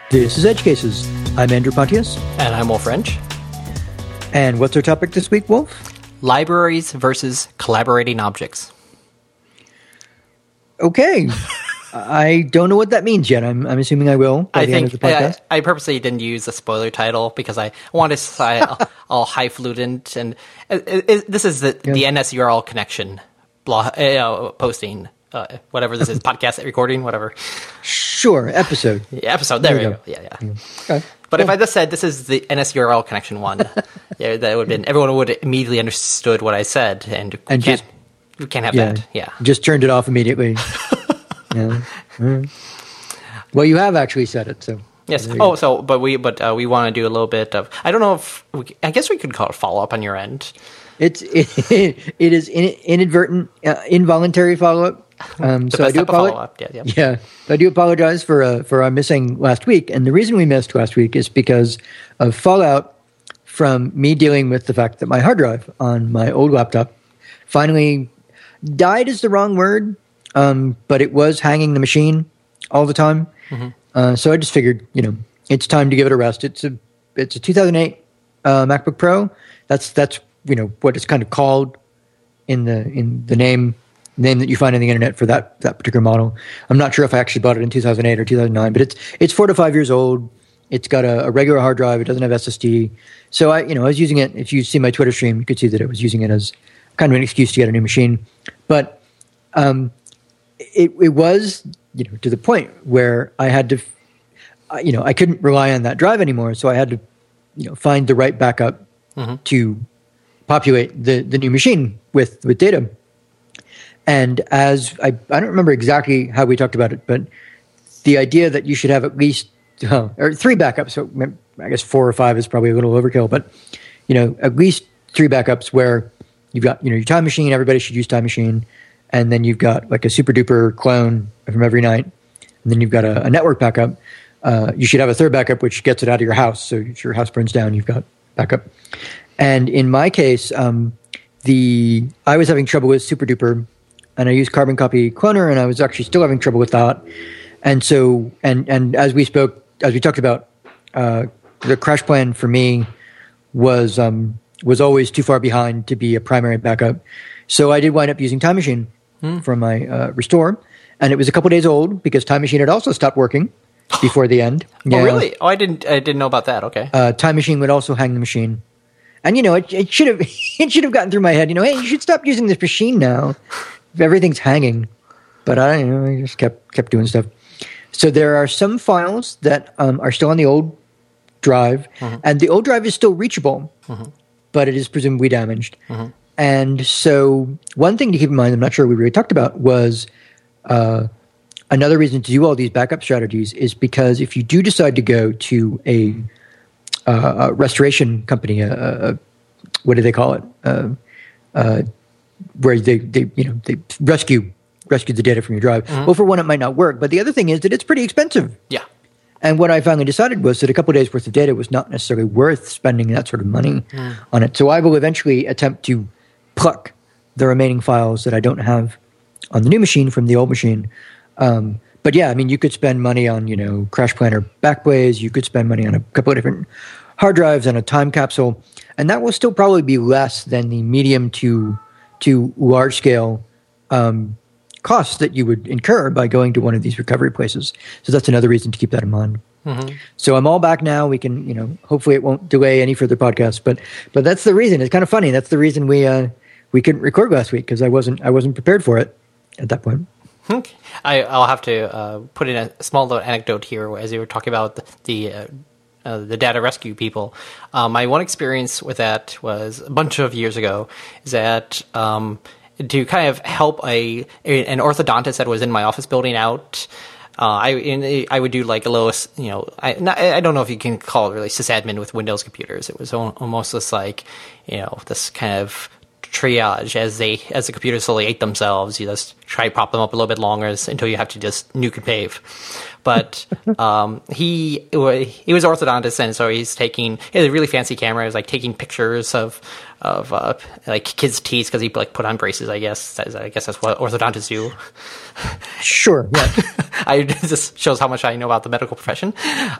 This is Edge Cases. I'm Andrew Pontius. And I'm Wolf Wrench. And what's our topic this week, Wolf? Libraries versus collaborating objects. Okay. I don't know what that means yet. I'm assuming I will by the end of the podcast. I purposely didn't use the spoiler title because I wanted to say all highfalutin. And this is the NSURL connection blog, posting, whatever this is, podcast recording, whatever. Sure, episode. Yeah, episode. There we go. Yeah. Okay. But if I just said this is the NSURL connection one, yeah, that would have been, everyone would have immediately understood what I said, and we can't have that. Yeah, just turned it off immediately. Yeah. Well, you have actually said it, so yes. But we want to do a little bit of, I don't know if I guess we could call it follow up on your end. It is inadvertent, involuntary follow up. So I do apologize. Yeah, I do apologize for our missing last week, and the reason we missed last week is because of fallout from me dealing with the fact that my hard drive on my old laptop finally died. Is the wrong word. But it was hanging the machine all the time. Mm-hmm. So I just figured, it's time to give it a rest. It's a 2008 MacBook Pro. That's what it's kind of called in the name that you find on the internet for that particular model. I'm not sure if I actually bought it in 2008 or 2009, but it's 4 to 5 years old. It's got a regular hard drive. It doesn't have SSD. So I was using it. If you see my Twitter stream, you could see that I was using it as kind of an excuse to get a new machine. But it was, to the point where I had to, I couldn't rely on that drive anymore. So I had to, find the right backup to populate the new machine with data. And as I don't remember exactly how we talked about it, but the idea that you should have at least or 3 backups. So I guess 4 or 5 is probably a little overkill, but at least 3 backups where you've got your Time Machine. Everybody should use Time Machine. And then you've got like a super duper clone from every night. And then you've got a network backup. You should have a 3rd backup, which gets it out of your house. So if your house burns down, you've got backup. And in my case, I was having trouble with super duper, and I used Carbon Copy Cloner, and I was actually still having trouble with that. And so, and as we talked about, the crash plan for me was always too far behind to be a primary backup. So I did wind up using Time Machine for my restore, and it was a couple days old because Time Machine had also stopped working before the end. Oh, really? Oh, I didn't know about that. Okay. Time Machine would also hang the machine, and it should have gotten through my head. Hey, you should stop using this machine now. Everything's hanging, but I just kept doing stuff. So there are some files that are still on the old drive, and the old drive is still reachable, but it is presumably damaged. And so one thing to keep in mind, I'm not sure we really talked about, was another reason to do all these backup strategies is because if you do decide to go to a restoration company, what do they call it? Where they rescue the data from your drive. Well, for one, it might not work, but the other thing is that it's pretty expensive. Yeah. And what I finally decided was that a couple of days worth of data was not necessarily worth spending that sort of money on it. So I will eventually attempt to pluck the remaining files that I don't have on the new machine from the old machine. But yeah, you could spend money on, Crash Planner Backblaze. You could spend money on a couple of different hard drives and a time capsule. And that will still probably be less than the medium to large scale costs that you would incur by going to one of these recovery places. So that's another reason to keep that in mind. So I'm all back now. We can, hopefully it won't delay any further podcasts, but that's the reason. It's kind of funny. That's the reason we couldn't record last week, because I wasn't prepared for it at that point. Okay. I'll have to put in a small little anecdote here as you were talking about the data rescue people. My one experience with that was a bunch of years ago. Is that to kind of help an orthodontist that was in my office building out. I would do like a little, I don't know if you can call it really sysadmin with Windows computers. It was almost just like, this kind of triage as the computers slowly ate themselves. You just try to prop them up a little bit longer until you have to just nuke and pave. But he was orthodontist, and so he has a really fancy camera. He was like taking pictures of like kids' teeth because he like put on braces. I guess that's what orthodontists do. Sure. Yeah. This shows how much I know about the medical profession.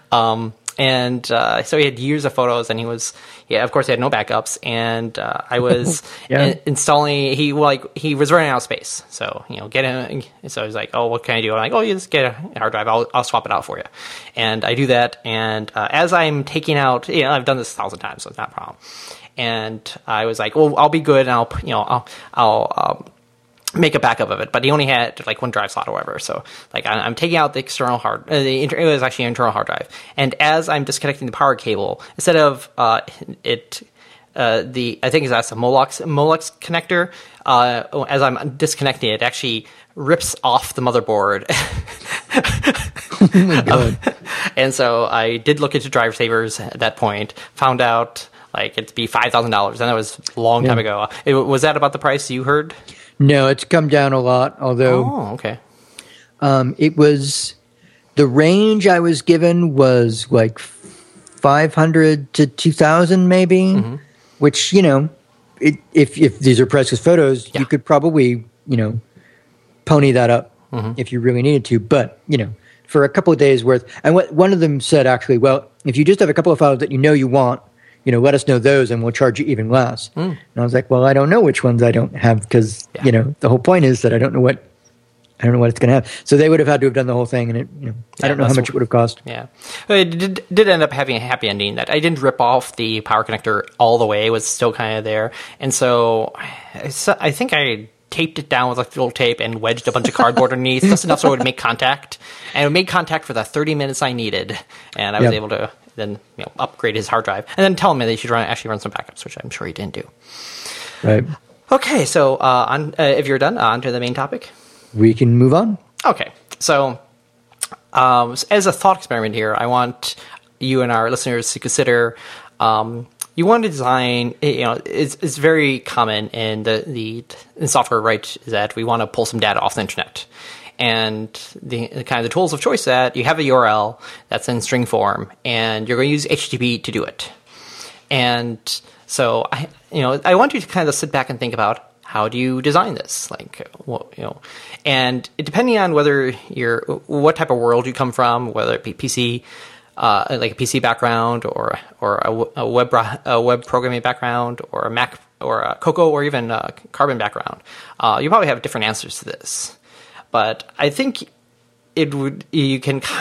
And so he had years of photos, and of course, he had no backups. And I was installing. He was running out of space, so get him. So he's like, "Oh, what can I do?" I'm like, "Oh, you just get a hard drive. I'll swap it out for you." And I do that. And as I'm taking out, I've done this 1,000 times, so it's not a problem. And I was like, "Well, I'll be good, and I'll make a backup of it," but he only had like one drive slot or whatever. So like I'm taking out the external it was actually an internal hard drive. And as I'm disconnecting the power cable, instead of I think that's a Molex connector. As I'm disconnecting it actually rips off the motherboard. Oh my God. And so I did look into drive savers at that point, found out like it'd be $5,000, and that was a long time ago. Was that about the price you heard? No, it's come down a lot, although... Oh, okay. It was... The range I was given was like 500 to 2,000 maybe, which, if these are priceless photos, you could probably, pony that up if you really needed to. But, for a couple of days worth... And one of them said, actually, well, if you just have a couple of files that you want, let us know those and we'll charge you even less. And I was like, well, I don't know which ones I don't have because, the whole point is that I don't know what it's going to have. So they would have had to have done the whole thing, and I don't know how much it would have cost. Yeah. It did end up having a happy ending that I didn't rip off the power connector all the way. It was still kind of there. And so I think I taped it down with like little tape and wedged a bunch of cardboard underneath, just enough so it would make contact. And it made contact for the 30 minutes I needed. And I was able to then upgrade his hard drive, and then tell him that he should actually run some backups, which I'm sure he didn't do. Right. Okay, so if you're done, on to the main topic. We can move on. Okay, so as a thought experiment here, I want you and our listeners to consider. You want to design. It's very common in the software, right? Is that we want to pull some data off the internet. And the kind of the tools of choice that you have a URL that's in string form, and you're going to use HTTP to do it. And so I want you to kind of sit back and think about how do you design this, and depending on what type of world you come from, whether it be PC, like a PC background, or a web programming background, or a Mac, or a Cocoa, or even a Carbon background, you probably have different answers to this. But I think probably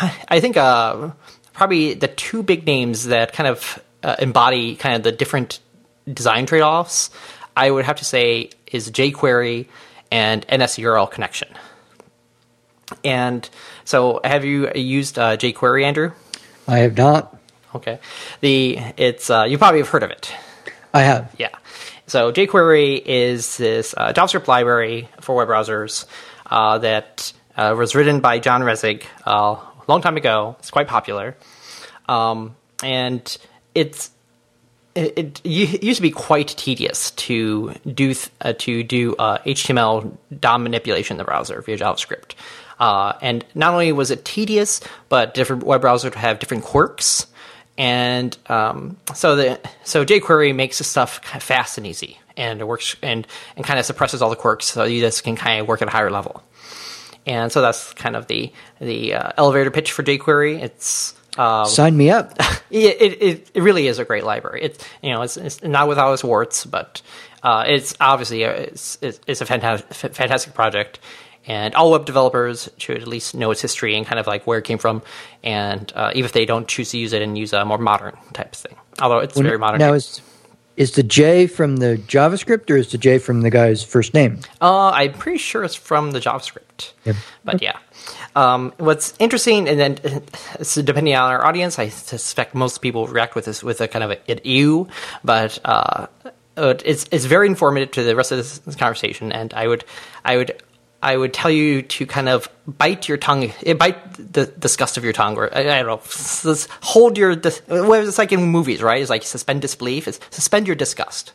the two big names that kind of embody kind of the different design trade-offs, I would have to say, is jQuery and NSURL connection. And so have you used jQuery, Andrew? I have not. Okay. You probably have heard of it. I have. Yeah. So jQuery is this JavaScript library for web browsers that was written by John Resig a long time ago. It's quite popular, and it used to be quite tedious to do HTML DOM manipulation in the browser via JavaScript. And not only was it tedious, but different web browsers would have different quirks. And so jQuery makes this stuff kind of fast and easy, and it works and kind of suppresses all the quirks, so you just can kind of work at a higher level. And so that's kind of the elevator pitch for jQuery. It's sign me up. It really is a great library. It's not without its warts, but it's obviously it's a fantastic project. And all web developers should at least know its history and kind of like where it came from, and even if they don't choose to use it and use a more modern type of thing. Although it's very modern. Now, is the J from the JavaScript, or is the J from the guy's first name? I'm pretty sure it's from the JavaScript. Yep. But yeah. What's interesting, and then so depending on our audience, I suspect most people react with this with a kind of an ew, but it's very informative to the rest of this conversation, and I would tell you to kind of bite the disgust of your tongue, or I don't know, hold your, it's like in movies, right? It's like suspend disbelief. It's suspend your disgust.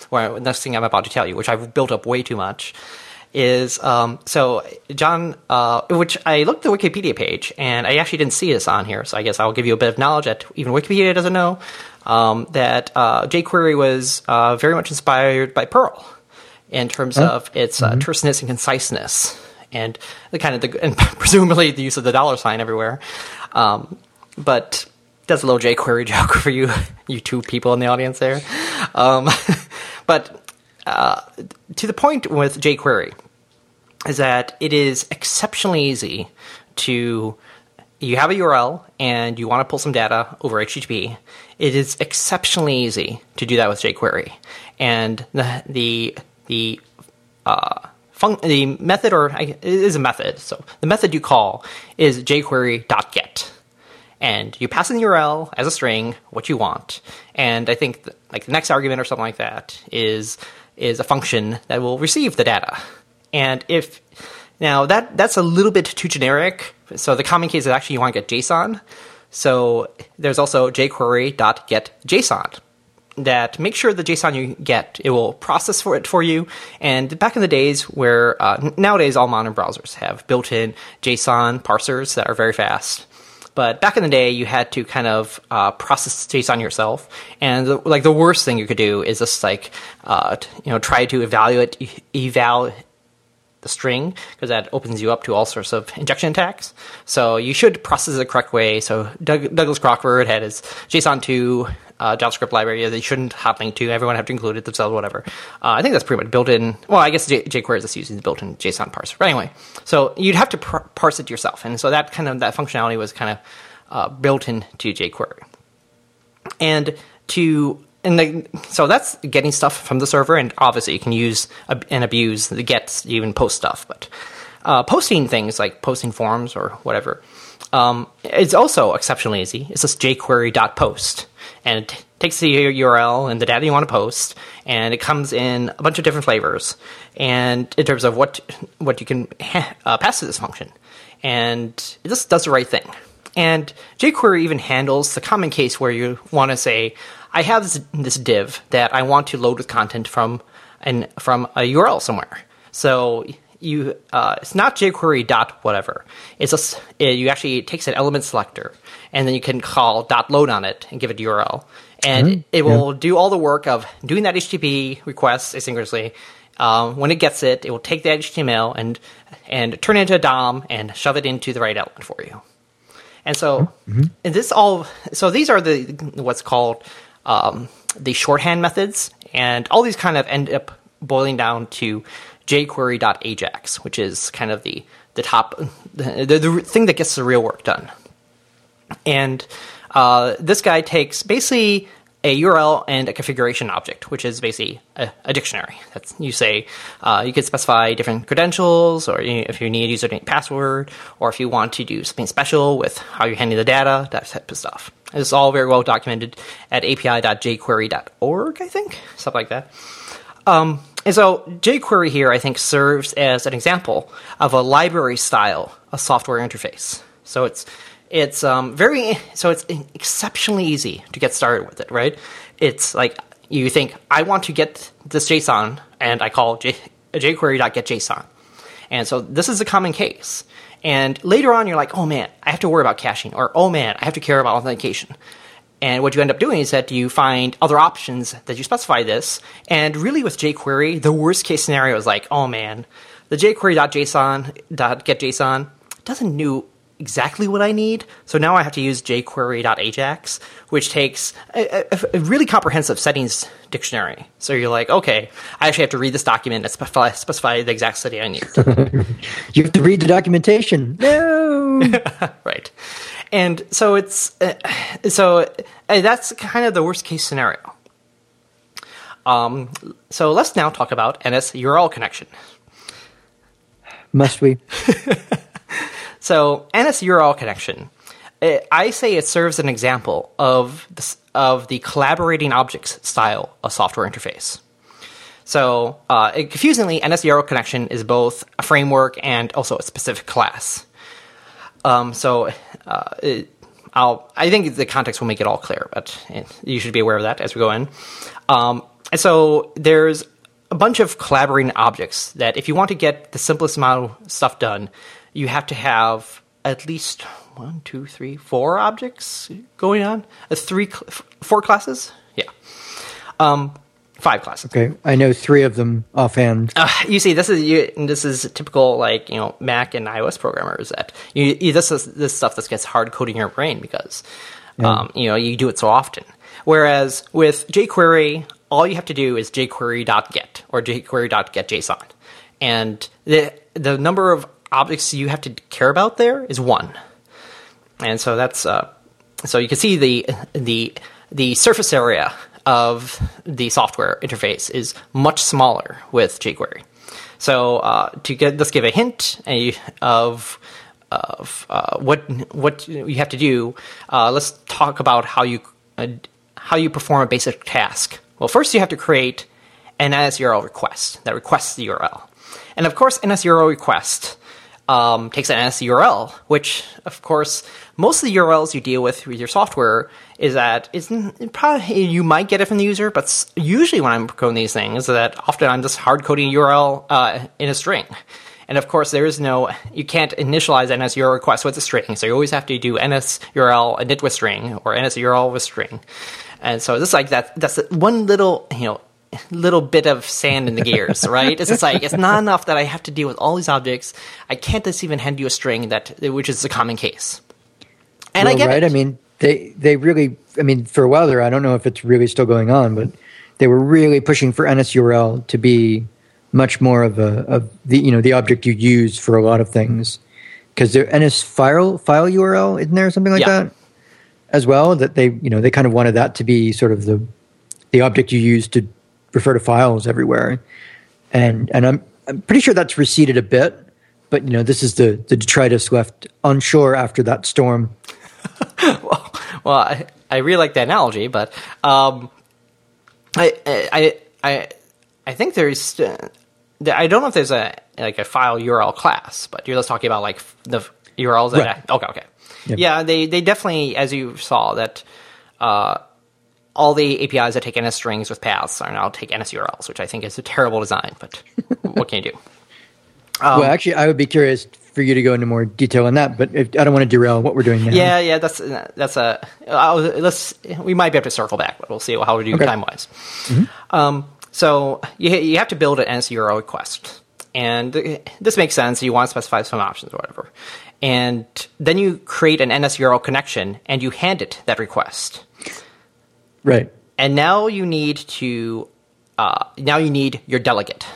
or next thing I'm about to tell you, which I've built up way too much, is so John, which I looked at the Wikipedia page, and I actually didn't see this on here, so I guess I'll give you a bit of knowledge that even Wikipedia doesn't know, that jQuery was very much inspired by Perl in terms of its terseness and conciseness, and and presumably the use of the $ everywhere. But that's a little jQuery joke for you two people in the audience there. But to the point with jQuery is that it is exceptionally easy to, you have a URL and you want to pull some data over HTTP. It is exceptionally easy to do that with jQuery. And the method, or it is a method, so the method you call is jQuery.get. And you pass in the URL as a string, what you want. And I think the next argument or something like that is a function that will receive the data. And now that's a little bit too generic. So the common case is actually you want to get JSON. So there's also jQuery.getJSON that makes sure the JSON you get, it will process for you. And back in the days where nowadays all modern browsers have built-in JSON parsers that are very fast. But back in the day, you had to kind of process JSON yourself, and the worst thing you could do is just try to eval the string, because that opens you up to all sorts of injection attacks. So you should process it the correct way. So Douglas Crockford had his JSON2 JavaScript library that you shouldn't hotlink to. Everyone have to include it themselves, whatever. I think that's pretty much built in. Well, I guess jQuery is just using the built-in JSON parser. But anyway, so you'd have to parse it yourself, and so that functionality was kind of built into jQuery. So that's getting stuff from the server, and obviously you can use and abuse the gets to even post stuff. But posting things like posting forms or whatever, it's also exceptionally easy. It's just jQuery.post. And it takes the URL and the data you want to post, and it comes in a bunch of different flavors, and in terms of what you can pass to this function. And it just does the right thing. And jQuery even handles the common case where you want to say, I have this div that I want to load with content from a URL somewhere. So it's not jQuery dot whatever. It's just it takes an element selector, and then you can call .load on it and give it a URL, and it will do all the work of doing that HTTP request asynchronously. When it gets it, it will take the HTML and turn it into a DOM and shove it into the right element for you. And so, and these are what's called the shorthand methods, and all these kind of end up boiling down to jQuery.ajax, which is kind of the top, the thing that gets the real work done. And this guy takes basically a URL and a configuration object, which is basically a dictionary. You could specify different credentials, or if you need a username, password, or if you want to do something special with how you're handling the data, that type of stuff. It's all very well documented at api.jquery.org, I think, something like that. And so jQuery here, I think, serves as an example of a library style of software interface. So it's exceptionally easy to get started with it, right? It's like you think, I want to get this JSON, and I call jQuery.getJSON. And so this is a common case. And later on, you're like, oh man, I have to worry about caching, or oh man, I have to care about authentication. And what you end up doing is that you find other options that you specify this. And really with jQuery, the worst case scenario is like, oh man, the jQuery.json.getJSON doesn't do exactly what I need. So now I have to use jQuery.ajax, which takes a really comprehensive settings dictionary. So you're like, okay, I actually have to read this document and specify the exact setting I need. You have to read the documentation. No! Right. And so that's kind of the worst case scenario. So let's now talk about NS URL connection. Must we? So NS URL connection, I say it serves an example of the collaborating objects style of software interface. So confusingly, NS URL connection is both a framework and also a specific class. I think the context will make it all clear, but you should be aware of that as we go in. And so there's a bunch of collaborating objects that if you want to get the simplest amount of stuff done, you have to have at least 1, 2, 3, 4 objects going on. 4 classes? Yeah. 5 classes. Okay, I know 3 of them offhand. You see, this is typical, like, Mac and iOS programmers that this is this stuff that gets hard coding in your brain because you do it so often. Whereas with jQuery, all you have to do is jQuery.get or jQuery.getJSON, and the number of objects you have to care about there is 1, and so that's so you can see the surface area of the software interface is much smaller with jQuery. So let's give a hint of what you have to do. Let's talk about how you perform a basic task. Well, first you have to create an NSURL request that requests the URL, and of course NSURL request takes an NSURL, which of course most of the URLs you deal with your software is that probably you might get it from the user, but usually when I'm coding these things, that often I'm just hard coding a URL in a string. And of course, you can't initialize NSURL request with a string, so you always have to do NSURL init with string or NSURL with string. And so it's like that's one little bit of sand in the gears, right? It's just like, it's not enough that I have to deal with all these objects. I can't just even hand you a string which is the common case. And I get it. I mean, they really, for a while there, I don't know if it's really still going on, but they were really pushing for NSURL to be much more of the object you use for a lot of things. Because the NS file URL, isn't there something like that as well? That they kind of wanted that to be sort of the object you use to refer to files everywhere. And I'm pretty sure that's receded a bit, but this is the detritus left onshore after that storm. well, I really like the analogy, but I think there's I don't know if there's a file URL class, but you're just talking about like the URLs that right. Okay. Yep. Yeah, they definitely, as you saw, that all the APIs that take NS strings with paths are now take NS URLs, which I think is a terrible design, but what can you do? Well, actually, I would be curious for you to go into more detail on that, but I don't want to derail what we're doing now. Yeah, we might be able to circle back, but we'll see how we do time-wise. Mm-hmm. So you have to build an NSURL request, and this makes sense. You want to specify some options or whatever, and then you create an NSURL connection, and you hand it that request. Right. And now you need your delegate.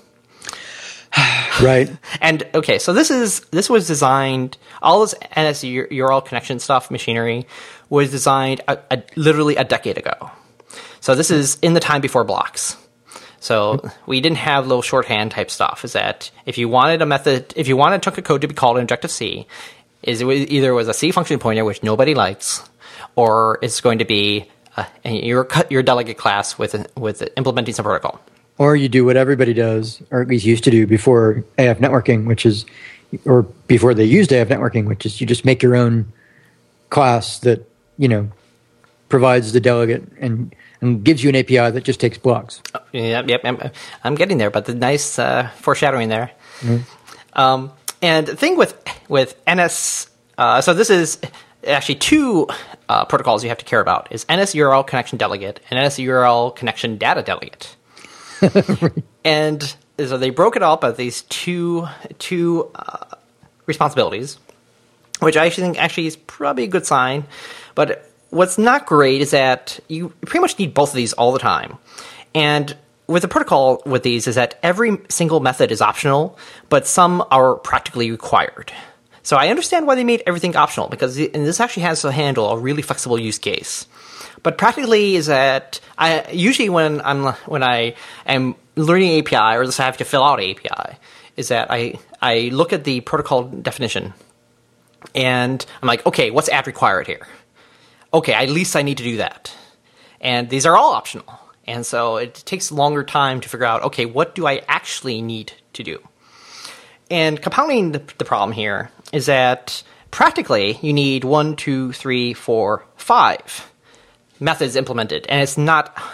Right. And okay, so this was designed, all this NSURL connection stuff, machinery, was designed literally a decade ago. So this is in the time before blocks. So we didn't have little shorthand type stuff. Is that if you wanted a chunk of code to be called in Objective-C, either was a C function pointer, which nobody likes, or it's going to be your delegate class with implementing some protocol. Or you do what everybody does, or at least used to do before AF networking, or before they used AF networking, which is you just make your own class that, provides the delegate and gives you an API that just takes blocks. Yep. I'm getting there, but the nice foreshadowing there. Mm-hmm. And the thing with NS, so this is actually 2 protocols you have to care about, is NSURL connection delegate and NSURL connection data delegate. And so they broke it up as these two responsibilities, which I think actually is probably a good sign. But what's not great is that you pretty much need both of these all the time. And with the protocol with these is that every single method is optional, but some are practically required. So I understand why they made everything optional, because this actually has to handle a really flexible use case. But practically is that usually when I am learning API or just have to fill out API, is that I look at the protocol definition and I'm like, okay, what's add required here? Okay, at least I need to do that. And these are all optional. And so it takes longer time to figure out, okay, what do I actually need to do? And compounding the problem here is that practically you need 1, 2, 3, 4, 5 methods implemented, and it's not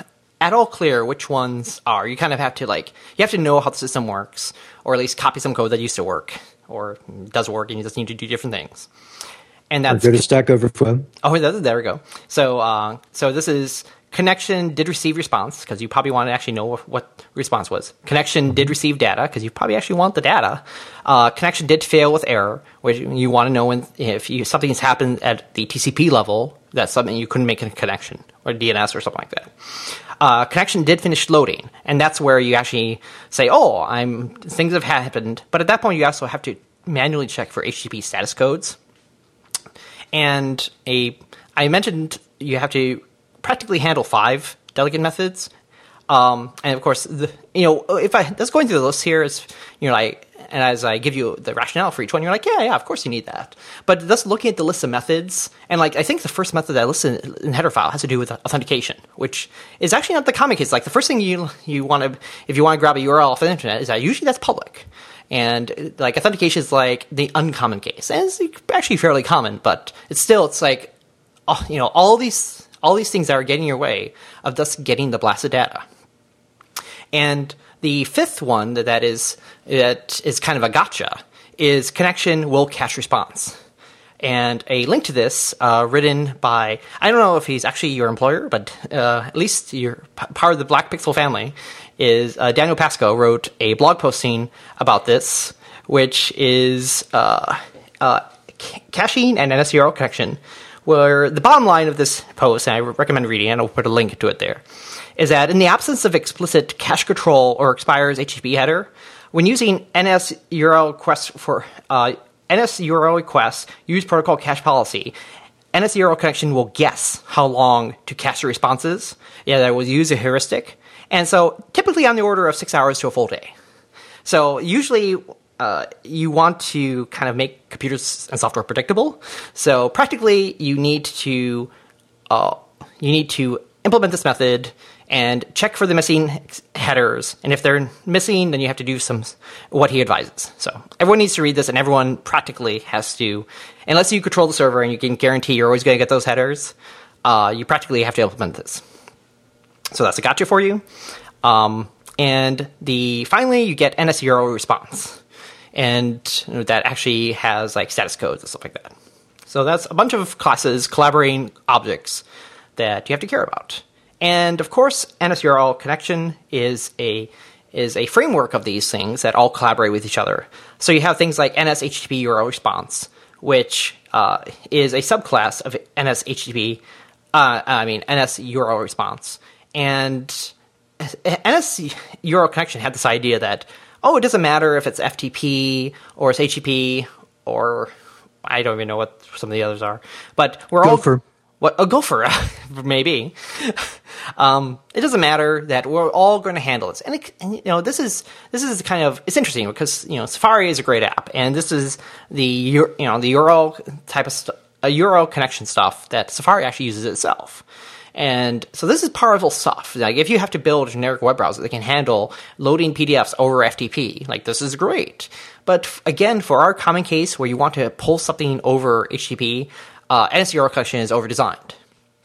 at all clear which ones are. You kind of have to you have to know how the system works, or at least copy some code that used to work or does work, and you just need to do different things. And that's go to Stack Overflow. Oh, there we go. So this is connection did receive response, because you probably want to actually know what response was. Connection did receive data, because you probably actually want the data. Connection did fail with error, which you want to know if something has happened at the TCP level, that's something you couldn't make a connection, or DNS or something like that. Connection did finish loading, and that's where you actually say, things have happened. But at that point, you also have to manually check for HTTP status codes. And I mentioned you have to practically handle 5 delegate methods. And of course, just going through the list here is, and as I give you the rationale for each one, you're like, yeah, of course you need that. But just looking at the list of methods, and I think the first method that I listed in the header file has to do with authentication, which is actually not the common case. The first thing you want to, if you want to grab a URL off the internet, is that usually that's public. And authentication is the uncommon case, and it's actually fairly common, but it's all these things that are getting in your way of just getting the blasted data. And the fifth one that is kind of a gotcha is connection will cache response. And a link to this written by, I don't know if he's actually your employer, but at least you're part of the Black Pixel family, is Daniel Pasco wrote a blog posting about this, which is caching and NSURL connection, where the bottom line of this post, and I recommend reading, and I'll put a link to it there, is that in the absence of explicit cache control or expires HTTP header, when using NSURL requests for NSURL requests use protocol cache policy, NSURL connection will guess how long to cache the responses. That will use a heuristic. And so typically on the order of 6 hours to a full day. So usually you want to kind of make computers and software predictable. So practically you need to implement this method and check for the missing headers. And if they're missing, then you have to do what he advises. So everyone needs to read this, and everyone practically has to, unless you control the server and you can guarantee you're always going to get those headers, you practically have to implement this. So that's a gotcha for you. And finally, you get NSURL response. And that actually has status codes and stuff like that. So that's a bunch of classes, collaborating objects that you have to care about. And of course, NSURL connection is a framework of these things that all collaborate with each other. So you have things like NSHTTP URL response, which is a subclass of NSHTTP, NS URL response. And NS URL connection had this idea that, it doesn't matter if it's FTP or it's HTTP or I don't even know what some of the others are, but we're Gopher. Gopher, maybe. It doesn't matter that we're all going to handle this. And this is kind of, it's interesting because, Safari is a great app, and this is the URL type of URL connection stuff that Safari actually uses itself. And so this is powerful stuff. If you have to build a generic web browser that can handle loading PDFs over FTP, this is great. But again, for our common case where you want to pull something over HTTP, NSURL connection is over-designed.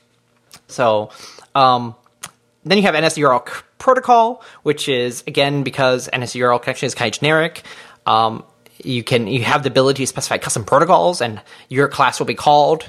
So then you have NSURL protocol, which is, again, because NSURL connection is kind of generic, you have the ability to specify custom protocols, and your class will be called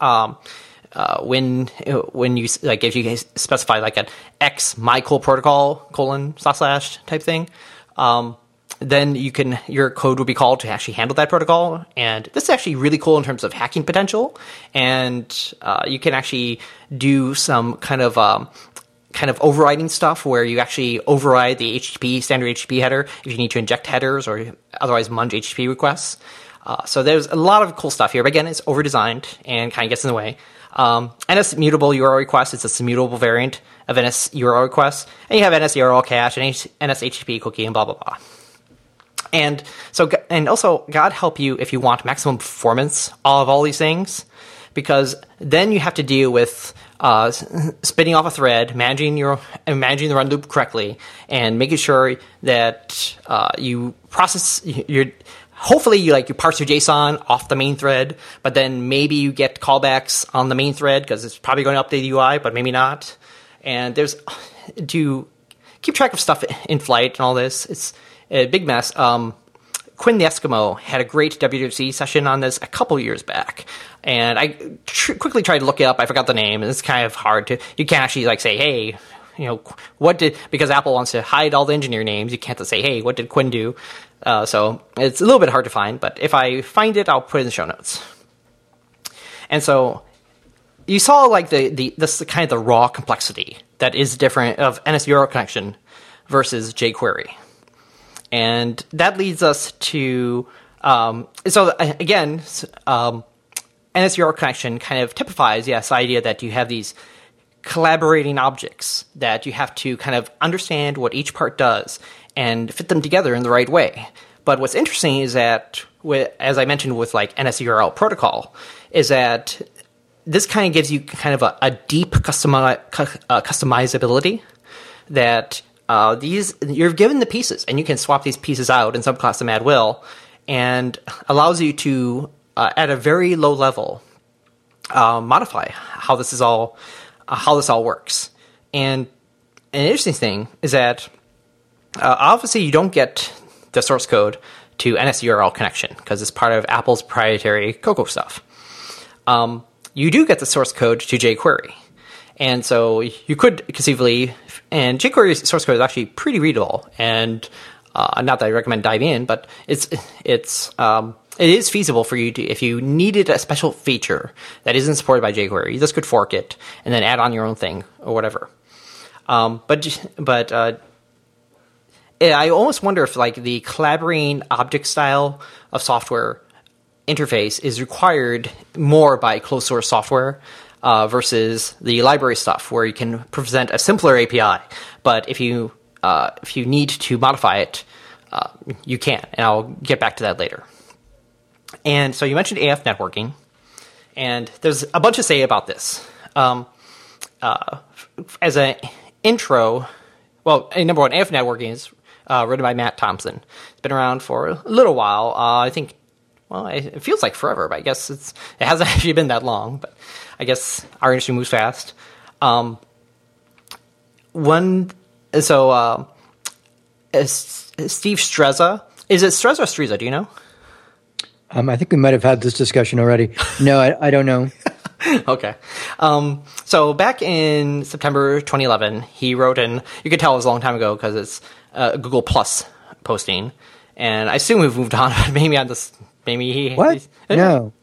when you if you specify an X MyCool protocol : / type thing, then your code will be called to actually handle that protocol. And this is actually really cool in terms of hacking potential. And you can actually do some kind of overriding stuff where you actually override the standard HTTP header if you need to inject headers or otherwise munge HTTP requests. So there's a lot of cool stuff here. But again, it's over-designed and kind of gets in the way. NS mutable URL request is a mutable variant of NS URL request. And you have NS URL cache and NS HTTP cookie and blah, blah, blah. And also, God help you if you want maximum performance of all these things, because then you have to deal with spinning off a thread, managing the run loop correctly, and making sure that you process hopefully you parse your JSON off the main thread, but then maybe you get callbacks on the main thread because it's probably going to update the UI, but maybe not. And to keep track of stuff in flight and all this. It's a big mess. Quinn the Eskimo had a great WWDC session on this a couple years back, and I quickly tried to look it up. I forgot the name, and it's kind of hard to. You can't actually like say, "Hey, because Apple wants to hide all the engineer names. You can't just say, "Hey, what did Quinn do?" So it's a little bit hard to find. But if I find it, I'll put it in the show notes. And so you saw like this kind of the raw complexity that is different of NS-URL connection versus jQuery. And that leads us to, NS-URL connection kind of typifies, the idea that you have these collaborating objects that you have to kind of understand what each part does and fit them together in the right way. But what's interesting is that, as I mentioned with like NS-URL protocol, is that this kind of gives you kind of a deep customizability that you're given the pieces, and you can swap these pieces out in subclass at will, and allows you to, at a very low level, modify how this all works. And an interesting thing is that obviously you don't get the source code to NS-URL connection because it's part of Apple's proprietary Cocoa stuff. You do get the source code to jQuery. And so you could conceivably, and jQuery's source code is actually pretty readable, and not that I recommend diving in, but it is feasible for you to, if you needed a special feature that isn't supported by jQuery, you just could fork it and then add on your own thing or whatever. But I almost wonder if like the collaborating object style of software interface is required more by closed source software versus the library stuff, where you can present a simpler API. But if you need to modify it, you can, and I'll get back to that later. And so you mentioned AF networking, and there's a bunch to say about this. As an intro, number one, AF networking is written by Matt Thompson. It's been around for a little while. I think, it feels like forever, but I guess it hasn't actually been that long. But I guess our industry moves fast. Steve Streza. Is it Streza or Streza? Do you know? I think we might have had this discussion already. No, I don't know. Okay. So back in September 2011, he wrote in, you could tell it was a long time ago because it's a Google Plus posting. And I assume we've moved on, but maybe he... What? No.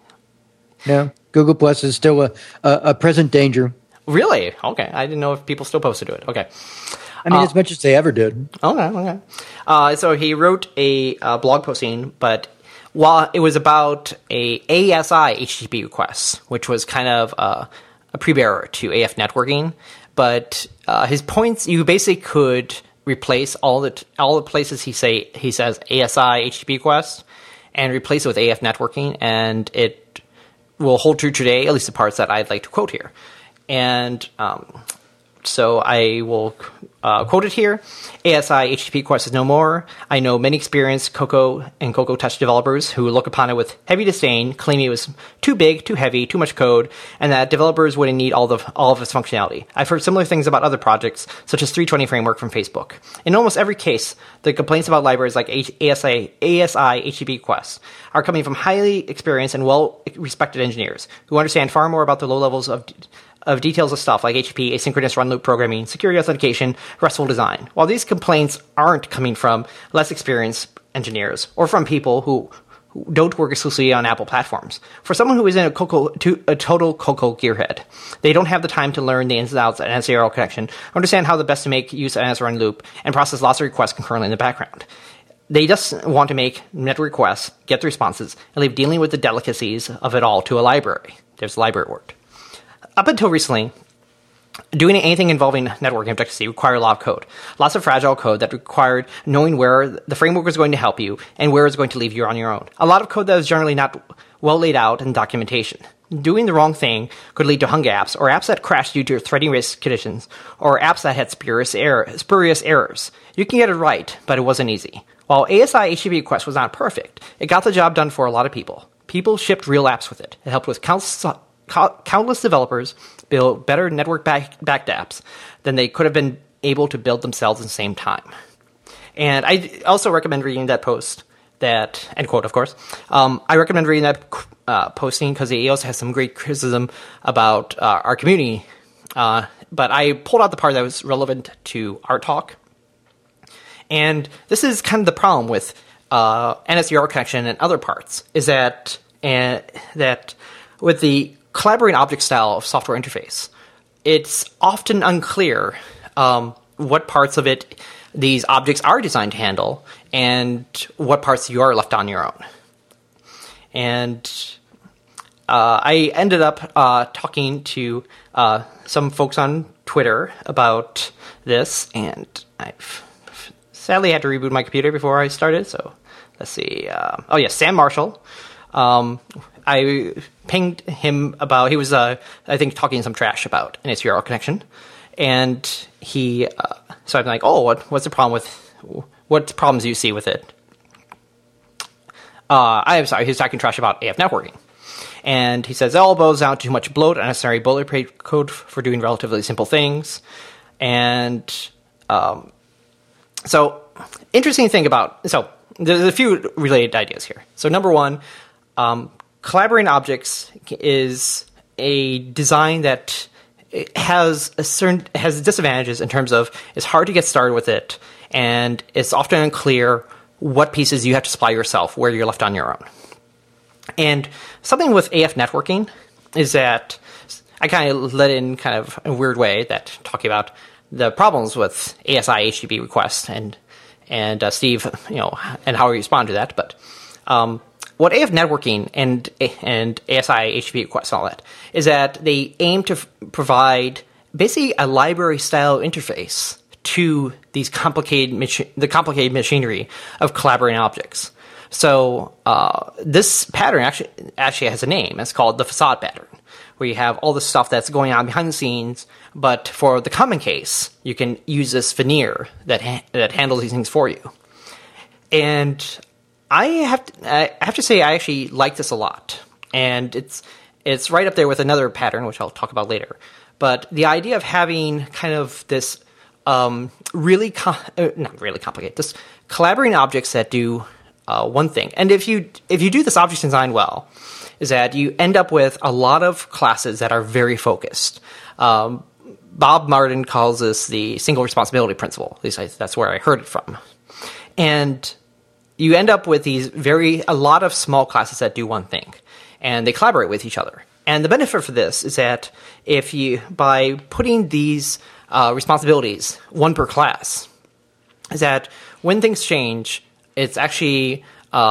Google Plus is still a present danger. Really? Okay. I didn't know if people still posted to it. Okay. I mean, as much as they ever did. Okay. So he wrote a blog posting, but while it was about a ASI HTTP request, which was kind of a pre-bearer to AF networking, but his points, you basically could replace all the places he says ASI HTTP request and replace it with AF networking, and it will hold true today, at least the parts that I'd like to quote here. And so I will quote it here. ASI HTTP request is no more. I know many experienced Cocoa and Cocoa Touch developers who look upon it with heavy disdain, claiming it was too big, too heavy, too much code, and that developers wouldn't need all of its functionality. I've heard similar things about other projects, such as 320 Framework from Facebook. In almost every case, the complaints about libraries like ASI HTTP requests are coming from highly experienced and well-respected engineers who understand far more about the low levels of details of stuff like HTTP, asynchronous run loop programming, security authentication, RESTful design. While these complaints aren't coming from less experienced engineers or from people who don't work exclusively on Apple platforms, for someone who isn't a total Cocoa gearhead, they don't have the time to learn the ins and outs of NS-URL connection, understand how the best to make use of NS run loop, and process lots of requests concurrently in the background. They just want to make network requests, get the responses, and leave dealing with the delicacies of it all to a library. There's the library word. Up until recently, doing anything involving networking Objective-C required a lot of code. Lots of fragile code that required knowing where the framework was going to help you and where it's going to leave you on your own. A lot of code that was generally not well laid out in documentation. Doing the wrong thing could lead to hung apps, or apps that crashed due to threading risk conditions, or apps that had spurious errors. You can get it right, but it wasn't easy. While ASI HTTP request was not perfect, it got the job done for a lot of people. People shipped real apps with it. It helped with countless developers built better network-backed apps than they could have been able to build themselves in the same time. And I also recommend reading that post. That end quote, of course. I recommend reading that posting because it also has some great criticism about our community. But I pulled out the part that was relevant to our talk. And this is kind of the problem with NSURL connection and other parts, is that with the collaborating object style of software interface, it's often unclear what parts of it these objects are designed to handle and what parts you are left on your own. And I ended up talking to some folks on Twitter about this, and I've sadly had to reboot my computer before I started, so let's see. Sam Marshall. I pinged him about, he was, I think, talking some trash about an NSURL connection, and he, so I'm like, what's the problem with, what problems do you see with it? I'm sorry, he was talking trash about AF networking. And he says, it all boils down to too much bloat, unnecessary boilerplate code for doing relatively simple things. And so, interesting thing about, so there's a few related ideas here. So number one, collaborating objects is a design that has disadvantages in terms of it's hard to get started with it, and it's often unclear what pieces you have to supply yourself, where you're left on your own. And something with AF networking is that I kind of let in kind of a weird way that talking about the problems with ASI HTTP requests and Steve, and how we respond to that. But what AF networking and ASI HTTP requests and all that is that they aim to provide basically a library style interface to these complicated machinery of collaborating objects. So this pattern actually has a name. It's called the facade pattern, where you have all the stuff that's going on behind the scenes, but for the common case, you can use this veneer that handles these things for you. And I have to say I actually like this a lot, and it's right up there with another pattern, which I'll talk about later. But the idea of having kind of this not really complicated, this collaborating objects that do one thing, and if you do this object design well, is that you end up with a lot of classes that are very focused. Bob Martin calls this the single responsibility principle. At least that's where I heard it from. And you end up with a lot of small classes that do one thing, and they collaborate with each other. And the benefit for this is that by putting these responsibilities, one per class, is that when things change, it's actually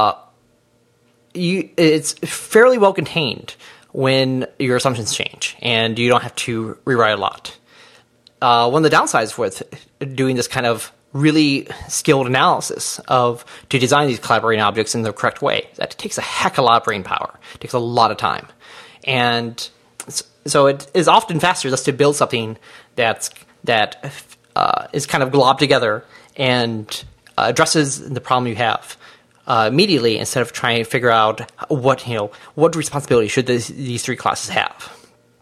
it's fairly well contained when your assumptions change, and you don't have to rewrite a lot. One of the downsides with doing this kind of really skilled analysis to design these collaborating objects in the correct way, that it takes a heck of a lot of brain power. It takes a lot of time. And so it is often faster just to build something that is kind of globbed together and addresses the problem you have immediately, instead of trying to figure out what responsibility should these three classes have.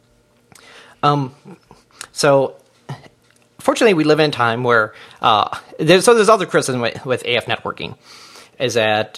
So fortunately, we live in a time where there's other criticism with AF networking, is that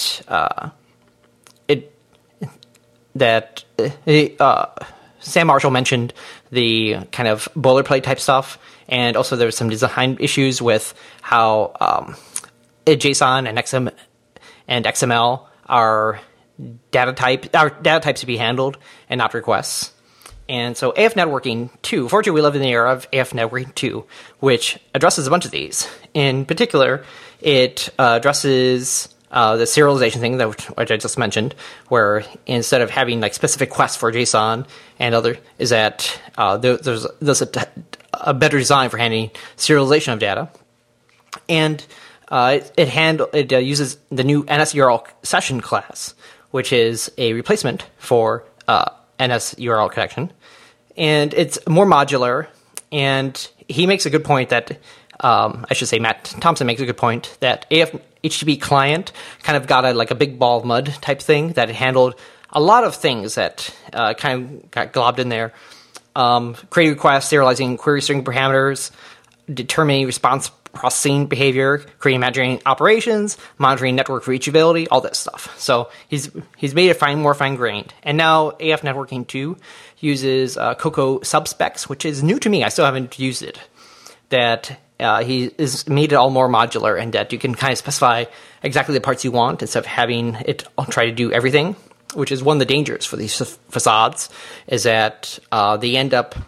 Sam Marshall mentioned the kind of boilerplate type stuff, and also there's some design issues with how JSON and XML are data types to be handled and not requests. And so AF networking 2, fortunately we live in the era of AF networking 2, which addresses a bunch of these. In particular, it addresses the serialization thing, which I just mentioned, where instead of having like specific quests for JSON and other, is that there's a better design for handling serialization of data. And it uses the new NSURL session class, which is a replacement for NSURL connection, and it's more modular. And he makes a good point that Matt Thompson makes a good point that AF HTTP client kind of got a big ball of mud type thing that it handled a lot of things that kind of got globbed in there. Creating requests, serializing query string parameters, determining response processing behavior, creating managing operations, monitoring network reachability, all that stuff. So he's made it more fine-grained. And now AF Networking 2 uses Cocoa subspecs, which is new to me. I still haven't used it. That he has made it all more modular, and that you can kind of specify exactly the parts you want instead of having it try to do everything, which is one of the dangers for these facades, is that they end up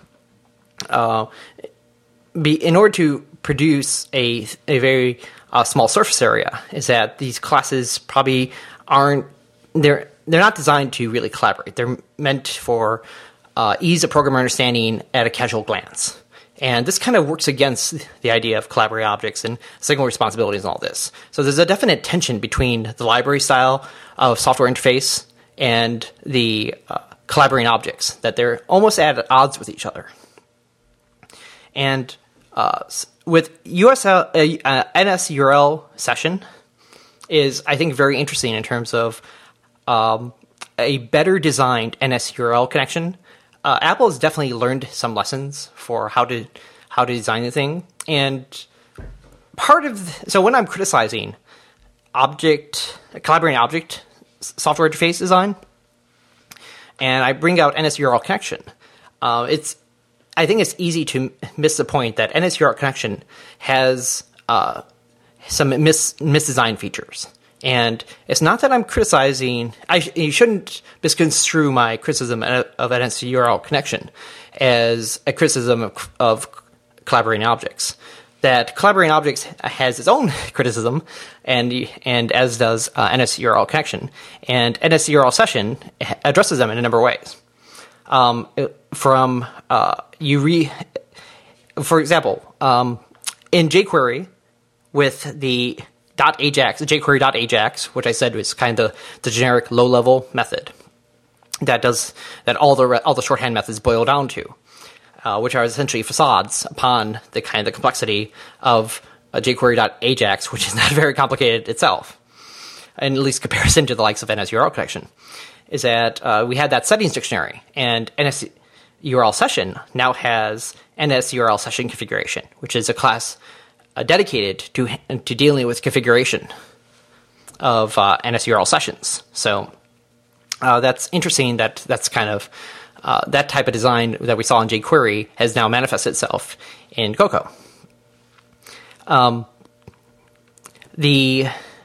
in order to produce a very small surface area, is that these classes probably they're not designed to really collaborate. They're meant for ease of programmer understanding at a casual glance. And this kind of works against the idea of collaborating objects and signal responsibilities and all this. So there's a definite tension between the library style of software interface and the collaborating objects, that they're almost at odds with each other. And with NSURL session is, I think, very interesting in terms of a better designed NSURL connection. Apple has definitely learned some lessons for how to design the thing, and so when I'm criticizing collaborating object software interface design, and I bring out NSURL connection, I think it's easy to miss the point that NSURL connection has some misdesigned features. And it's not that I'm criticizing. You shouldn't misconstrue my criticism of NSURL connection as a criticism of collaborating objects. That collaborating objects has its own criticism, and as does NSURL connection. And NSURL session addresses them in a number of ways. For example, in jQuery with the .ajax, jQuery.ajax, which I said was kind of the generic low-level method that all the shorthand methods boil down to, which are essentially facades upon the kind of complexity of jQuery.ajax, which is not very complicated itself, in at least comparison to the likes of NSURL connection, is that we had that settings dictionary, and NSURL session now has NSURL session configuration, which is a class dedicated to dealing with configuration of NSURL sessions. So that's interesting. That's kind of that type of design that we saw in jQuery has now manifested itself in Cocoa. The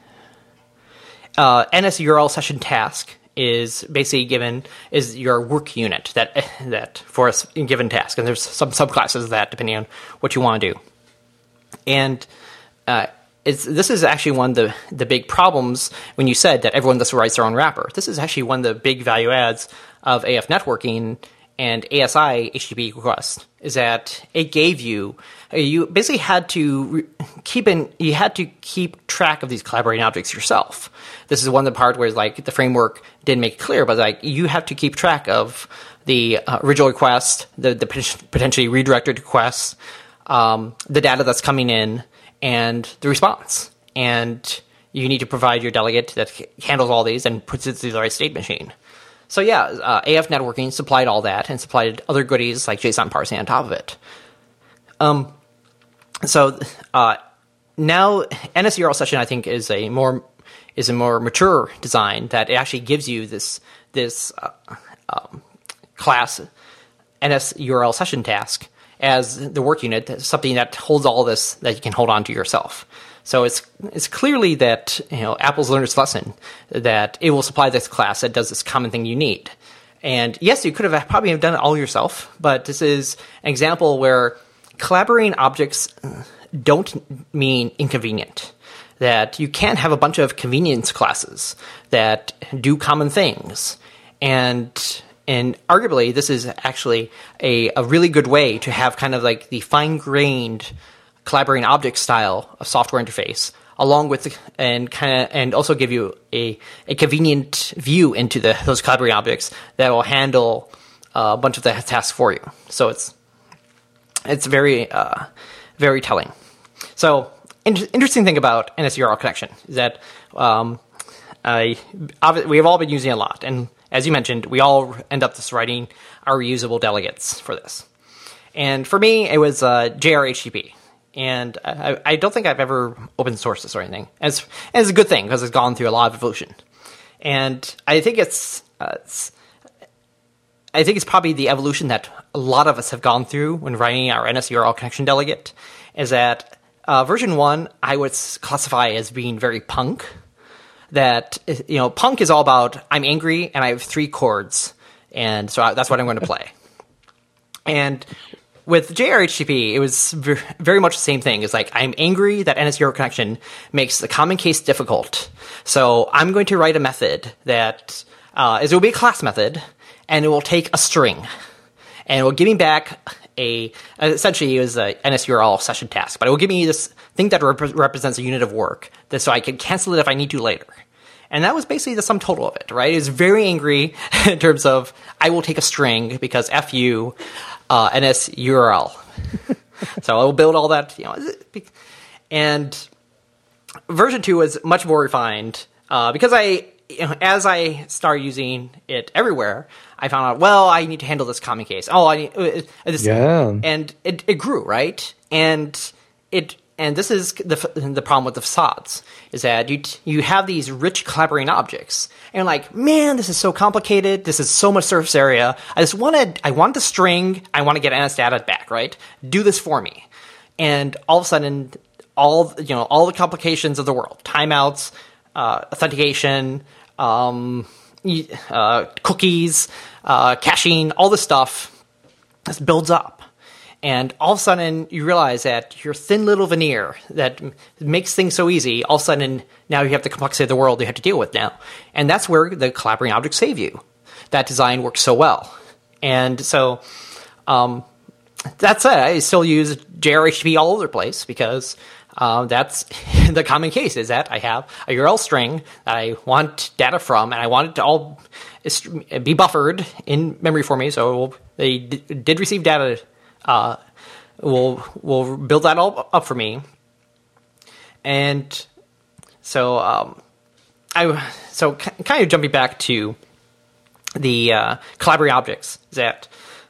NSURL session task is basically is your work unit that for a given task, and there's some subclasses of that depending on what you want to do. And this is actually one of the big problems when you said that everyone just writes their own wrapper. This is actually one of the big value adds of AF networking and ASI HTTP request, is that it gave you basically had to keep track of these collaborating objects yourself. This is one of the part where the framework didn't make it clear, but you have to keep track of the original request, the potentially redirected requests, the data that's coming in, and the response. And you need to provide your delegate that handles all these and puts it through the right state machine. So AF networking supplied all that and supplied other goodies like JSON parsing on top of it. Now NSURL session, I think, is a more mature design that it actually gives you this class NSURL session task as the work unit, something that holds all this that you can hold on to yourself. So it's clearly that Apple's learned its lesson, that it will supply this class that does this common thing you need. And yes, you could have probably done it all yourself, but this is an example where collaborating objects don't mean inconvenient. That you can't have a bunch of convenience classes that do common things. And arguably, this is actually a really good way to have kind of like the fine-grained collaborating object style of software interface, along with and also give you a convenient view into those collaborating objects that will handle a bunch of the tasks for you. So it's very very telling. So interesting thing about NSURL connection is that we've all been using it a lot, and as you mentioned, we all end up just writing our reusable delegates for this. And for me, it was JRHTP. And I don't think I've ever open sourced this or anything. And it's a good thing because it's gone through a lot of evolution. And I think it's probably the evolution that a lot of us have gone through when writing our NSURL connection delegate, is that version 1 I would classify as being very punk. That, punk is all about, I'm angry and I have 3 chords, and so that's what I'm going to play. And with JRHTP, it was very much the same thing. It's like, I'm angry that NSURL connection makes the common case difficult, so I'm going to write a method that it will be a class method, and it will take a string, and it will give me back essentially it was a NSURL session task, but it will give me this thing that represents a unit of work, so I can cancel it if I need to later. And that was basically the sum total of it, right? It was very angry in terms of, I will take a string because F you, NSURL. So I will build all that, and version 2 was much more refined, because as I started using it everywhere, I found out, well, I need to handle this common case. Oh, I need this, and it grew, right? And this is the problem with the facades, is that you have these rich collaborating objects, and you're like, man, this is so complicated. This is so much surface area. I want the string. I want to get NS data back, right? Do this for me. And all of a sudden, all the complications of the world, timeouts, authentication, cookies, caching, all this stuff just builds up. And all of a sudden, you realize that your thin little veneer that makes things so easy, all of a sudden, now you have the complexity of the world you have to deal with now. And that's where the collaborating objects save you. That design works so well. And so, that's it. I still use JRHTP all over the place because that's the common case, is that I have a URL string that I want data from, and I want it to all be buffered in memory for me. So they did receive data. Will build that all up for me, and so kind of jumping back to the collaborating objects, that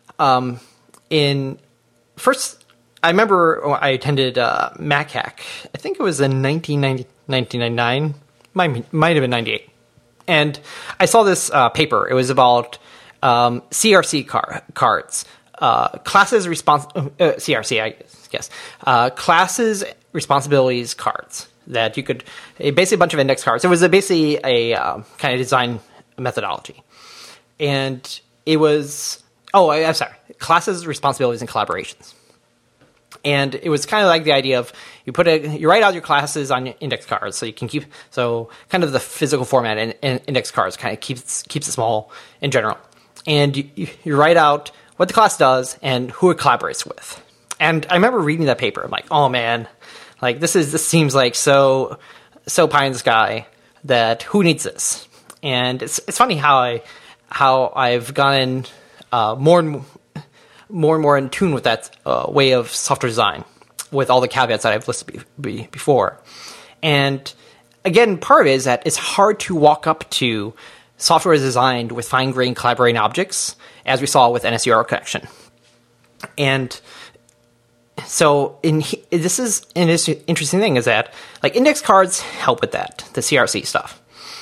in first I remember I attended MacHack. I think it was in 1999, might have been 98, and I saw this paper. It was about CRC cards. Classes CRC, I guess. Classes responsibilities cards that you could, basically a bunch of index cards. It was basically a kind of design methodology, and it was I'm sorry, classes, responsibilities, and collaborations. And it was kind of like the idea of you write out your classes on your index cards, so you can kind of the physical format and index cards kind of keeps it small in general, and you write out what the class does and who it collaborates with. And I remember reading that paper. I'm like, oh man, like this seems like so pie in the sky that who needs this? And it's funny how I've gotten more and more in tune with that way of software design, with all the caveats that I've listed before. And again, part of it is that it's hard to walk up to software is designed with fine-grained collaborating objects, as we saw with NSURL connection. And so this is an interesting thing, is that like index cards help with that, the CRC stuff.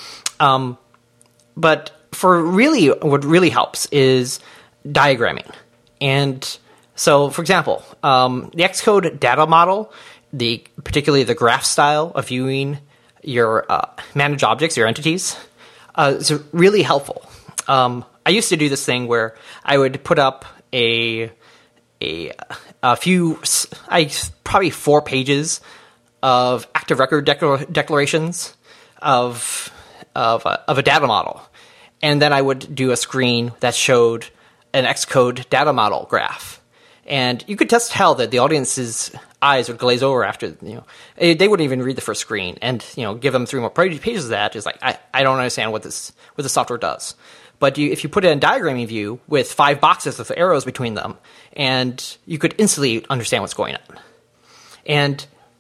But what really helps is diagramming. And so, for example, the Xcode data model, particularly the graph style of viewing your managed objects, your entities, is really helpful. I used to do this thing where I would put up a few, probably 4 pages of active record declarations of a data model, and then I would do a screen that showed an Xcode data model graph. And you could just tell that the audience's eyes would glaze over after, they wouldn't even read the first screen. And, give them 3 more pages of that, is like, I don't understand what the software does. But if you put it in diagramming view with 5 boxes with arrows between them, and you could instantly understand what's going on. And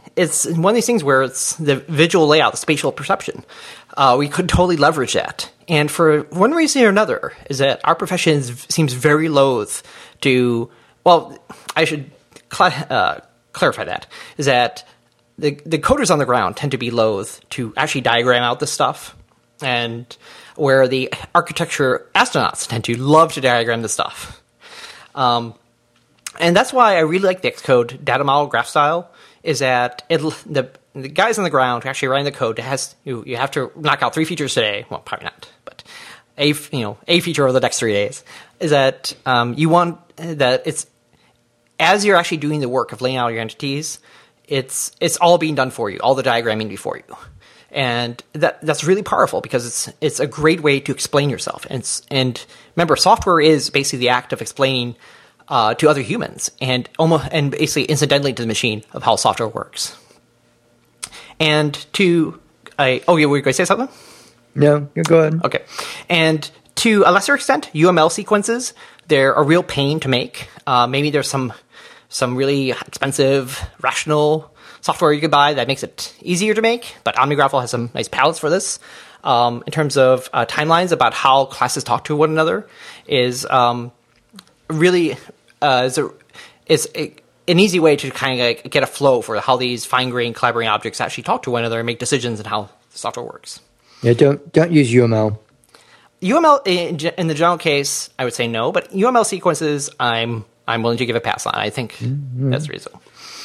it's one of these things where it's the visual layout, the spatial perception. We could totally leverage that. And for one reason or another is that our profession seems very loath to, well, I should clarify that, is that the coders on the ground tend to be loath to actually diagram out this stuff, and where the architecture astronauts tend to love to diagram this stuff. And that's why I really like the Xcode data model graph style, is that the guys on the ground who actually writing the code you have to knock out 3 features today. Well, probably not, but a feature over the next 3 days is that you want that it's as you're actually doing the work of laying out your entities, it's all being done for you, all the diagramming before you, and that's really powerful because it's a great way to explain yourself. And remember, software is basically the act of explaining to other humans and basically incidentally to the machine of how software works. And were you going to say something? No, you go ahead. Okay. And to a lesser extent, UML sequences, they're a real pain to make. Maybe there's some really expensive, rational software you could buy that makes it easier to make, but OmniGraffle has some nice palettes for this. In terms of timelines about how classes talk to one another is really is an easy way to kind of get a flow for how these fine-grained collaborating objects actually talk to one another and make decisions on how the software works. Yeah, don't use UML. UML in the general case, I would say no, but UML sequences, I'm willing to give a pass on. I think that's reasonable.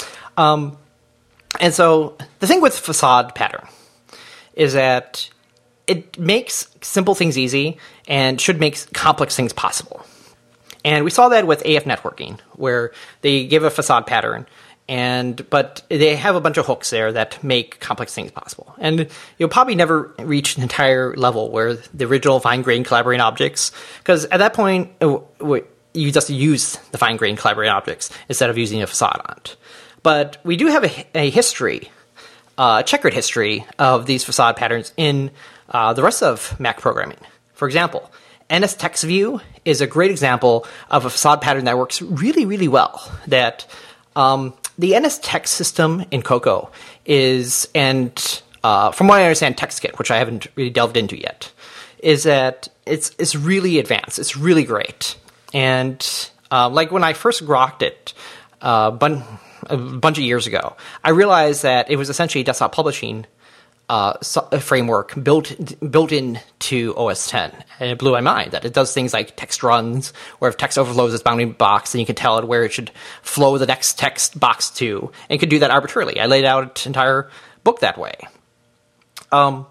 And so the thing with facade pattern is that it makes simple things easy and should make complex things possible. And we saw that with AF networking, where they give a facade pattern, but they have a bunch of hooks there that make complex things possible. And you'll probably never reach an entire level where the original fine-grained collaborating objects, because at that point, you just use the fine-grained collaborating objects instead of using a facade on it. But we do have a history, a checkered history of these facade patterns in the rest of Mac programming. For example, NSTextView is a great example of a facade pattern that works really, really well. That the NSText system in Cocoa is, and from what I understand, TextKit, which I haven't really delved into yet, is that it's really advanced. It's really great. And like when I first grokked it a bunch of years ago, I realized that it was essentially desktop publishing framework built into OS X, and it blew my mind that it does things like text runs, where if text overflows its bounding box, then you can tell it where it should flow the next text box to, and it could do that arbitrarily. I laid out an entire book that way. But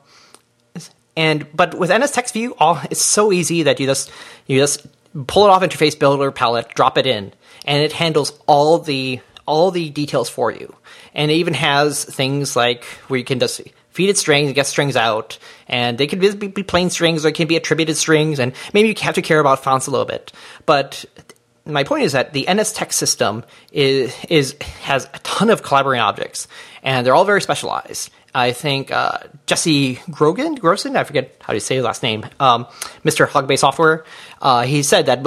with NSTextView, it's so easy that you just pull it off Interface Builder palette, drop it in, and it handles all the details for you. And it even has things like where you can just feed it strings and get strings out, and they can be plain strings or they can be attributed strings, and maybe you have to care about fonts a little bit. But my point is that the NSText system has a ton of collaborating objects, and they're all very specialized. I think Jesse Grossen, I forget how to say his last name, Mr. Hugbay Software, he said that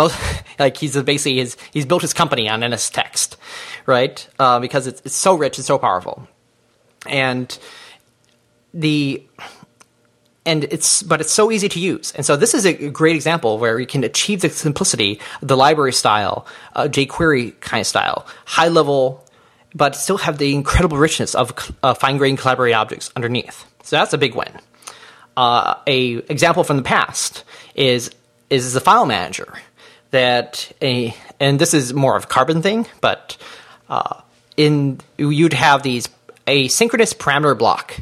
he's built his company on NSText, right? Because it's so rich and so powerful, but it's so easy to use. And so this is a great example where you can achieve the simplicity of the library style, jQuery kind of style, high level, but still have the incredible richness of fine-grained collaborating objects underneath. So that's a big win. A example from the past is the file manager and this is more of a Carbon thing, but you'd have these asynchronous parameter block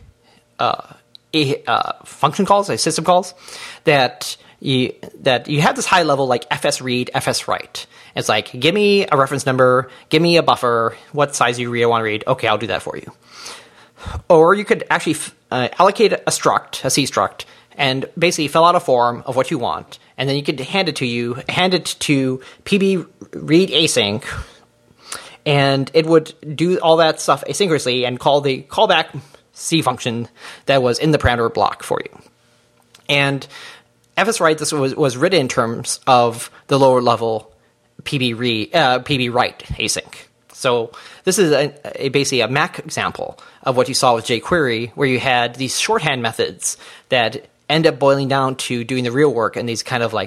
function calls, system calls, that you have this high level like fs read, fs write. It's like, give me a reference number, give me a buffer, what size you really want to read. Okay, I'll do that for you. Or you could actually allocate a C struct, and basically fill out a form of what you want, and then you could hand it to pb read async, and it would do all that stuff asynchronously and call the callback C function that was in the parameter block for you. And fswrite, this was written in terms of the lower level pb write async So this is basically a Mac example of what you saw with jQuery, where you had these shorthand methods that end up boiling down to doing the real work and these kind of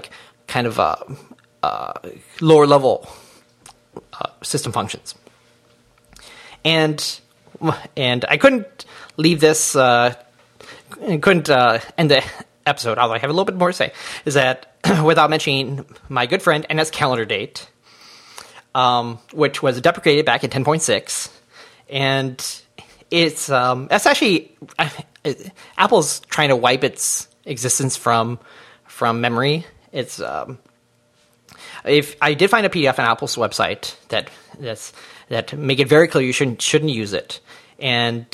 lower level system functions. And I couldn't leave this, couldn't end the episode, although I have a little bit more to say, is that without mentioning my good friend NS Calendar Date, which was deprecated back in 10.6, and it's actually Apple's trying to wipe its existence from memory. It's if I did find a PDF on Apple's website that make it very clear you shouldn't use it, and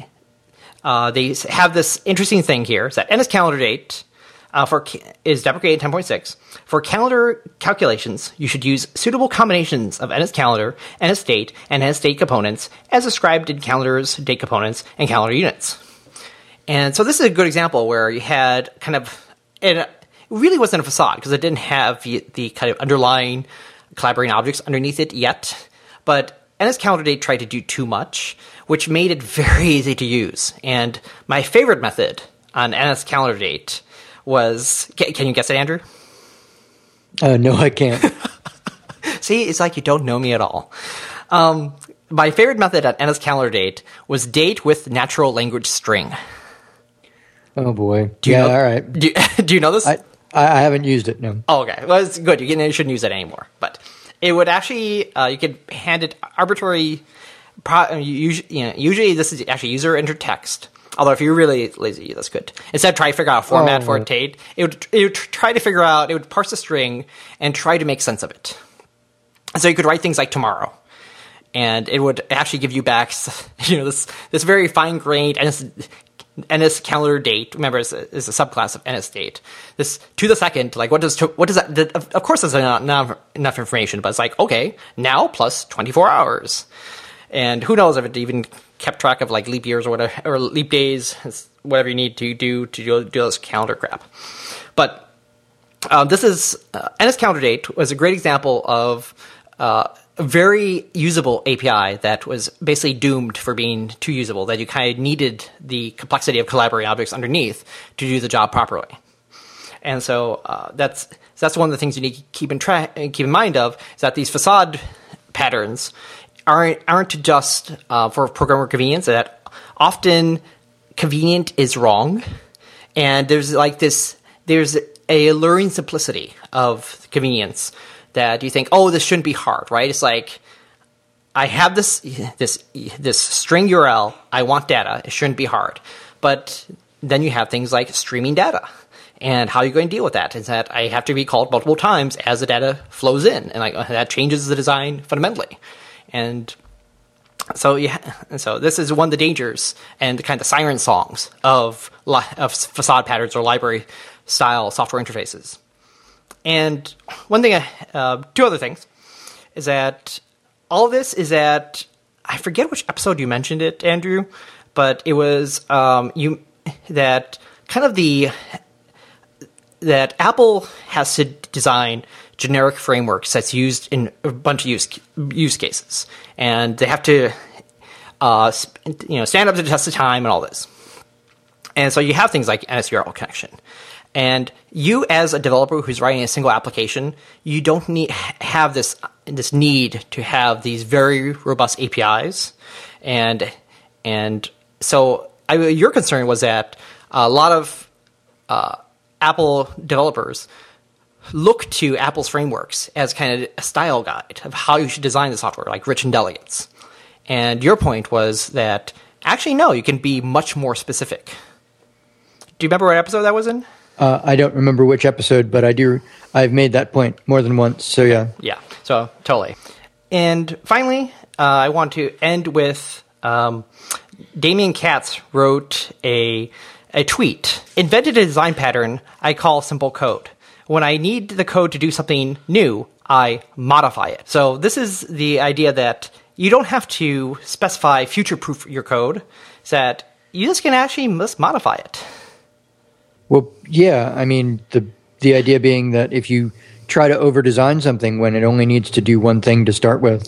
they have this interesting thing here, is that NS Calendar Date is deprecated in 10.6. For calendar calculations, you should use suitable combinations of NS Calendar, NS Date, and NS Date components as described in calendars, date components, and calendar units. And so this is a good example where you had it really wasn't a facade because it didn't have the kind of underlying collaborating objects underneath it yet, but NS Calendar Date tried to do too much, which made it very easy to use. And my favorite method on NS Calendar Date was, can you guess it, Andrew? No, I can't. See, it's like you don't know me at all. My favorite method on NS Calendar Date was date with natural language string. Oh boy. All right. Do you know this? I haven't used it, no. Oh, okay. Well, it's good. You shouldn't use it anymore. But it would actually, you could hand it arbitrary, usually this is actually user-entered text. Although if you're really lazy, that's good. Instead of trying to figure out a format for a date, it would try to figure out, it would parse the string and try to make sense of it. So you could write things like tomorrow. And it would actually give you back, this very fine-grained NS Calendar Date. Remember, it's a subclass of NS Date. This to the second, like what does that? Of course, that's not enough information, but it's like, okay, now plus 24 hours, and who knows if it even kept track of like leap years or whatever, or leap days, whatever you need to do this calendar crap. But this is NS Calendar Date was a great example of a very usable API that was basically doomed for being too usable, that you kind of needed the complexity of collaborating objects underneath to do the job properly. And so that's one of the things you need to keep in mind of, is that these facade patterns aren't just for programmer convenience, that often convenient is wrong. And there's a alluring simplicity of convenience that you think, oh, this shouldn't be hard, right? It's like, I have this string URL, I want data, it shouldn't be hard. But then you have things like streaming data. And how are you going to deal with that? Is that I have to be called multiple times as the data flows in, and that changes the design fundamentally. And so this is one of the dangers and the kind of siren songs of facade patterns or library style software interfaces. And one thing, two other things, is that all of this is at, I forget which episode you mentioned it, Andrew, but it was that Apple has to design generic frameworks that's used in a bunch of use cases, and they have to stand up to the test of time and all this. And so you have things like NSURL connection. And you, as a developer who's writing a single application, you don't have this need to have these very robust APIs. And so your concern was that a lot of Apple developers look to Apple's frameworks as kind of a style guide of how you should design the software, like rich and delegates. And your point was that, actually, no, you can be much more specific. Do you remember what episode that was in? I don't remember which episode, but I do. I've made that point more than once, so yeah. Yeah, so totally. And finally, I want to end with Damien Katz wrote a tweet. Invented a design pattern I call simple code. When I need the code to do something new, I modify it. So this is the idea that you don't have to specify future-proof your code, it's that you just can actually just modify it. Well, yeah, I mean, the idea being that if you try to over-design something when it only needs to do one thing to start with,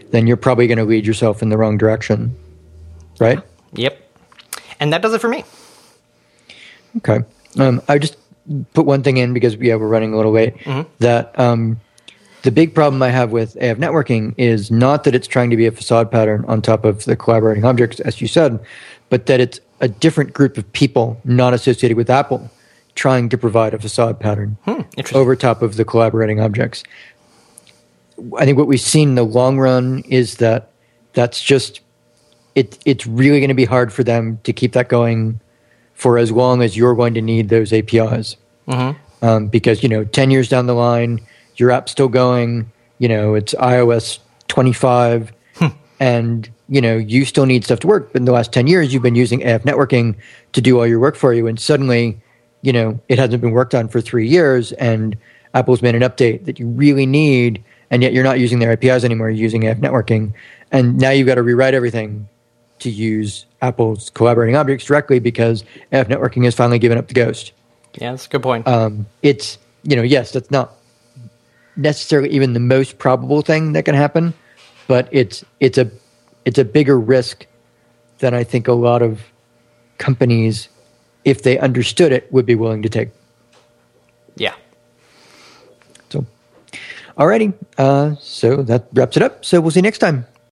then you're probably going to lead yourself in the wrong direction, right? Yep. And that does it for me. Okay. I just put one thing in because we're running a little late. That the big problem I have with AF networking is not that it's trying to be a facade pattern on top of the collaborating objects, as you said, but that it's a different group of people not associated with Apple trying to provide a facade pattern over top of the collaborating objects. I think what we've seen in the long run is that that's just it's really going to be hard for them to keep that going for as long as you're going to need those APIs. Because 10 years down the line, your app's still going. It's iOS 25, and you still need stuff to work. But in the last 10 years, you've been using AF networking to do all your work for you, and suddenly, it hasn't been worked on for 3 years, and Apple's made an update that you really need, and yet you're not using their APIs anymore. You're using AF networking, and now you've got to rewrite everything to use Apple's collaborating objects directly because AF networking has finally given up the ghost. Yeah, that's a good point. It's yes, that's not necessarily even the most probable thing that can happen, but it's a bigger risk than I think a lot of companies, if they understood it, would be willing to take. Yeah. So, alrighty. So that wraps it up. So we'll see you next time.